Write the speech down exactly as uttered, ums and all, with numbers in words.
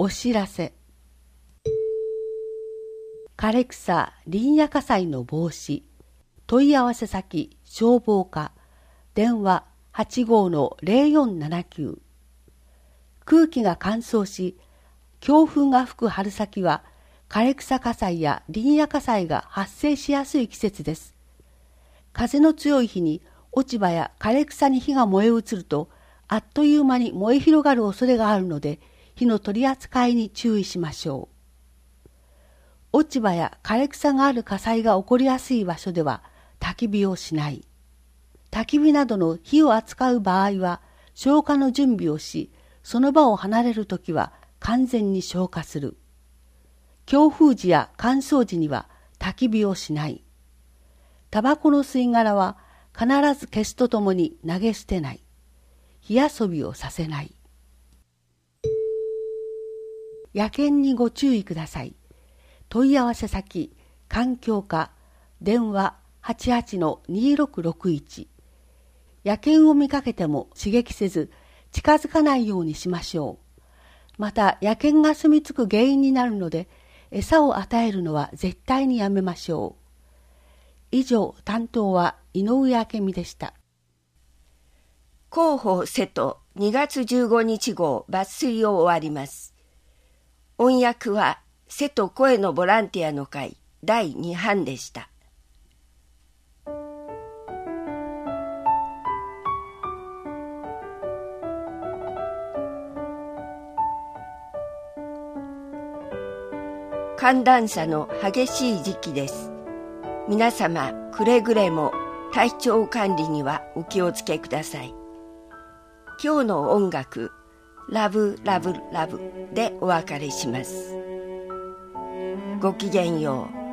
お知らせ。枯れ草林野火災の防止、問い合わせ先消防課、電話 はちごーのゼロよんななきゅう。空気が乾燥し、強風が吹く春先は枯れ草火災や林野火災が発生しやすい季節です。風の強い日に落ち葉や枯れ草に火が燃え移ると、あっという間に燃え広がる恐れがあるので、火の取り扱いに注意しましょう。落ち葉や枯れ草がある火災が起こりやすい場所では焚き火をしない。焚き火などの火を扱う場合は消火の準備をし、その場を離れるときは完全に消火する。強風時や乾燥時には焚き火をしない。タバコの吸い殻は必ず消すとともに投げ捨てない。火遊びをさせない。野犬にご注意ください。問い合わせ先、環境課、電話 はちはちのにろくろくいち。野犬を見かけても刺激せず、近づかないようにしましょう。また、野犬が住み着く原因になるので、餌を与えるのは絶対にやめましょう。以上、担当は井上明美でした。 広報瀬戸にがつじゅうごにち号抜粋を終わります。音訳は瀬戸声のボランティアの会だいに版でした。寒暖差の激しい時期です。皆様くれぐれも体調管理にはお気をつけください。今日の音楽、ラブラブラブでお別れします。ごきげんよう。